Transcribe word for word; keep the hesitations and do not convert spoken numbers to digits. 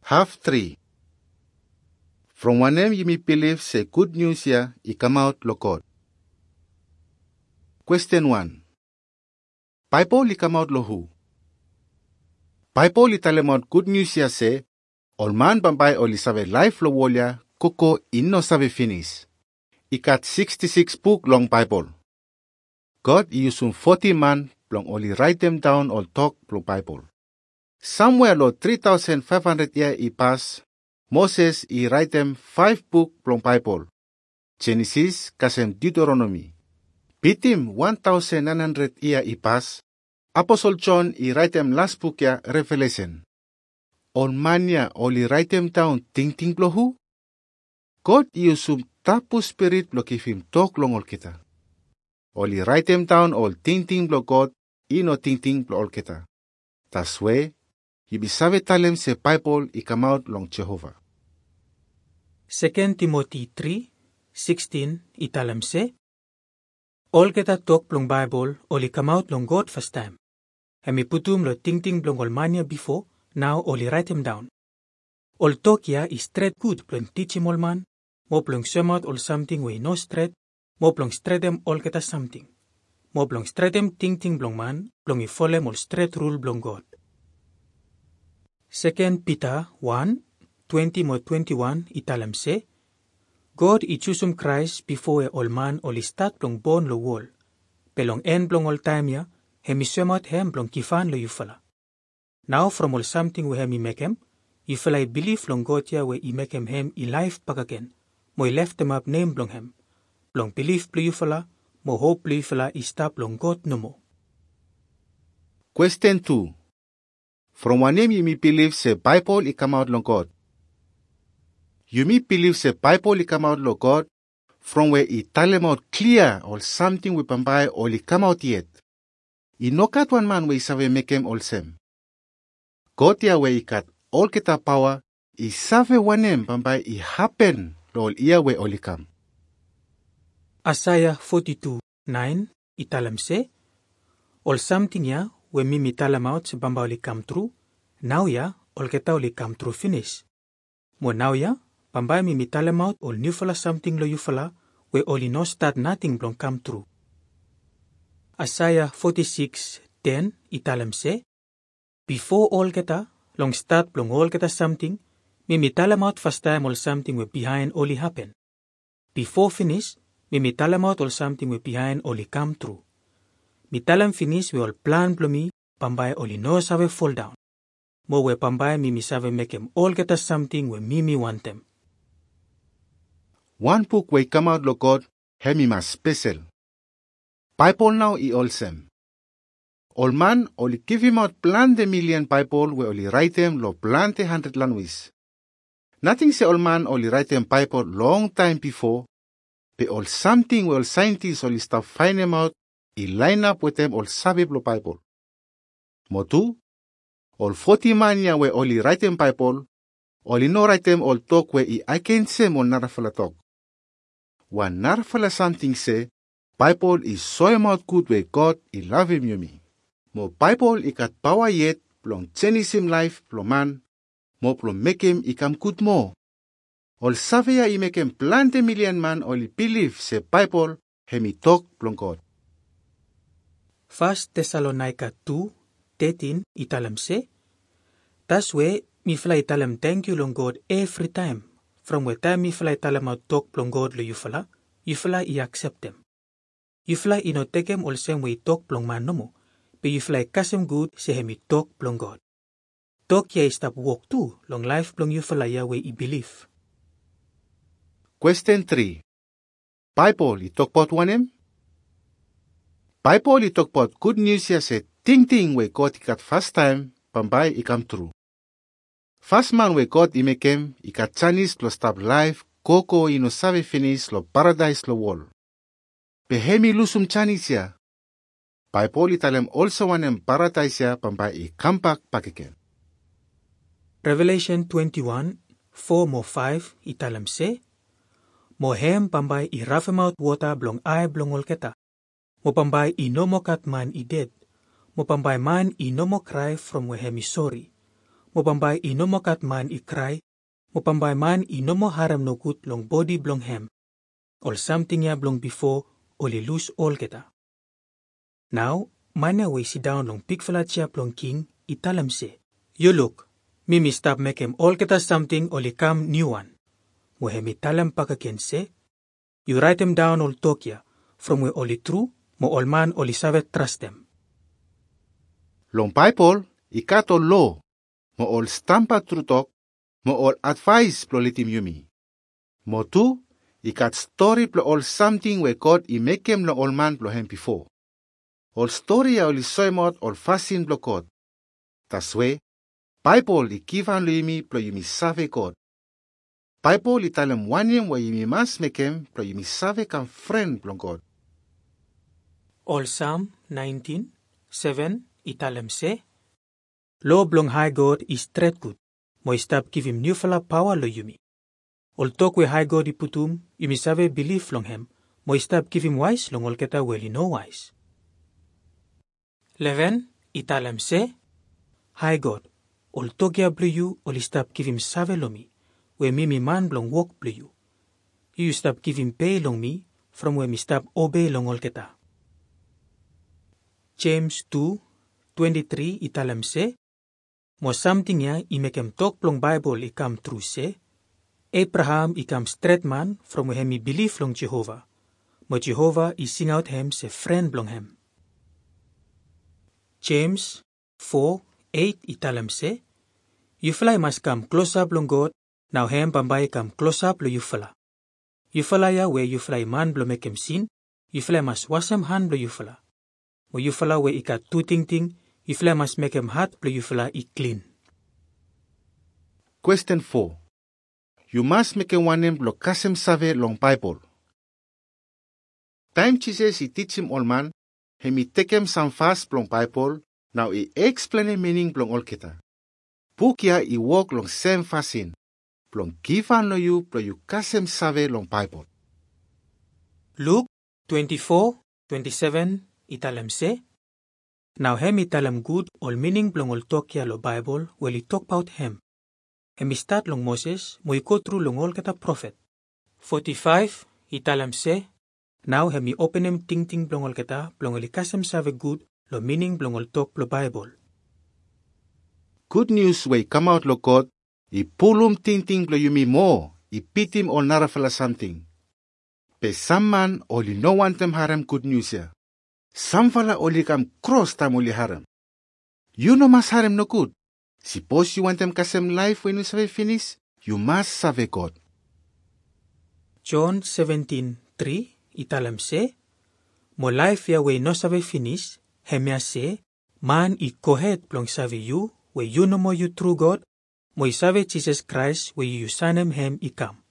Half three. From one name you may believe say good news here, I come out lo God. Question one. Bible I come out lo who? Bible I tell out good news here say, all man bambay oli save life lo wolia, koko inno save finish. I got sixty-six book long Bible. God I use um forty man long only write them down or talk lo Bible. Somewhere lo three thousand five hundred year I pass, Moses I write them five book long Bible. Genesis kasem Deuteronomy. Bitim one thousand nine hundred year I pass, Apostle John I write them last book ya Revelation. All mania only write them down ting ting lo who? God I use um tapu spirit lo give him talk long all kita. Only write them down all ting ting lo God, I no ting ting lo all kita. That's way, you be save talem se Bible I come out long Jehovah. Second Timothy three sixteen I talem se, all kita talk long Bible only come out long God first time. Hemi putum lo ting ting long all mania before, now only write him down. All talk ya is straight good plong teach him all man, mo plong some out all something we no straight, mo plong straight them all kita something. Mo plong straight them ting ting blong man, plong I follow all straight rule blong God. Second Peter one twenty mo twenty-one I talem se, God I choose um Christ before all man all start plong born lo wall. Pelong end plong all time ya, hemi some out hem plong kifan lo yufala. Now from all something we hemi make him, yufala I believe long God ya we I make him hem I life back again. Mo I left them up name blong hem. Blong believe plo yufala, mo hope plo yufala I stop long God no mo. Question two. From one name you may believe say Bible I come out long God. You may believe say Bible I come out long God, from where I tell them out clear or something we bambay or I come out yet. I no cut one man we save make him all same. God ya we I cut all kita power, I save one name bambay I happen all year we all come. Isaiah forty-two nine I talem se, all something ya we mi mi talem out se bamba oli come true, now ya all kita oli come true finish. Mo now ya, bamba mi mi talem out all new fala something lo you fala, we only no start nothing blong come true. Isaiah forty-six ten I talem se, before all kita, long start blong all kita something, mi mi talem out first time all something we behind only happen. Before finish, mi mi talem out all something we behind only come true. Mi talem finish we all plan blo mi, pambay only no save fall down. Mo we pambay mi mi save make him all get us something we mi mi want them. One book we come out lo God, hemi mas special. Bible now I all same. All man only give him out plan the million Bible we only write them lo plan the hundred languages. Nothing say all man only write them Bible long time before, but all something we all scientists only stop find them out, I line up with them all sabe lo Bible. Motu, all forty man ya we only write them Bible, only no write them all talk we I can't say mo narafala talk. One narafala something say, Bible is so amount good way God I love him you me. Mo Bible I got power yet, plong change him life, plong man, mo plong make him I come good more. All savia I make him plant a million man only believe say Bible, hemi talk plong God. First Thessalonica two thirteen I talem se, that's way mi fly talem thank you long God every time. From where time mi fly talem out talk plong God lo you fala, you fly I accept them. You fly I no take him all same way talk plong man no mo, but you fly kasem good se hemi talk plong God. Talk ya stop walk too, long life plong you fly ya way I believe. Question three. Bible I talk about one him? Bible I talk about good news ya say ting ting we God I got first time, pambay I come true. First man we God I make him, I got Chinese lo stop life, koko I no sabe finish lo paradise lo wall. Behemi lusum Chinese ya. Bible I tell him also one him paradise ya, pambay I come back back again. Revelation twenty-one four mo five I talem se, mo hem pambay I rough him out water blong ay blong ol keta. Mo pambay I no mo kat man I dead. Mo pambay man I no mo cry from where hemi sorry. mo pambay inomo kat man ikray, mo pambay man inomo haram no gut long body blong hem, ol something ya blong before, oli lose all kita. Now, manya way sit down long pigfalat siya blong king, italam se, you look, mimi stop make him all kita something oli come new one. Mo hem italam pakaken se, you write him down all tokya, from we oli true, mo all man oli savet trust them. Long Bible, ikato law, mo all stampa trutok, mo all advice plo litim yumi. Mo tu, ikat story plo all something we God i make him lo all man plo hem before. All story ya oli soymot all fasin plo God. Taswe, Bible i kivan lo yumi plo yumi save God. Bible i talem wanyem wa yumi mas make him plo yumi save kan friend plo God. All Psalm nineteen, seven, italem se, Lo blong high God is threat good, mo stop give him new fala power lo yumi. All talk we high God iputum, yumi save believe long him, mo stop give him wise long all keta well no wise. Eleven, italem se, High God, all talk ya blue you, all stop give him save lo mi, we mimi man blong walk blue you. You stop give him pay long me, from where me stop obey long all keta. James two, twenty-three italem se, mo something ya i make him talk plong Bible i come true se, Abraham i come straight man from where he believe long Jehovah, mo Jehovah i sing out him se friend blong him. James four, eight italem se, you fly must come close up long God, now him pambay come close up lo you fala. You fala ya where you fly man blo make him sin, you fly must wash him hand blo you fala. Mo you fala we ikat two ting ting, you fala must make him hot, but you fala i clean. Question four. You must make a one name blo kasem save long Bible. Time Jesus he teach him all man, he me take him some fast long Bible, now he explain the meaning long all kita. Book ya he walk long same fasin, blong give an lo you blo you kasem save long Bible. Luke twenty-four, twenty-seven, italem se, now hem italem good all meaning blong all talk ya lo Bible well he talk about him. Hem start long Moses mo go through long all kata prophet. Forty-five italem se, now hem open him ting ting blong all kata blong all kasem save good lo meaning blong all talk lo Bible. Good news way come out lo God, i pulum ting ting blo yumi mo, i pitim all narafala something. Pe some man oli no want them haram good news ya. Some fala oli kam cross tam oli haram. You no mas haram no good. Suppose you want them kasem life when you save finish, you must save God. John seventeen, three, italem se, mo life ya we no save finish, hemya se, man i kohet plong save you, we you no mo you true God, mo i save Jesus Christ, we you sanem hem i kam.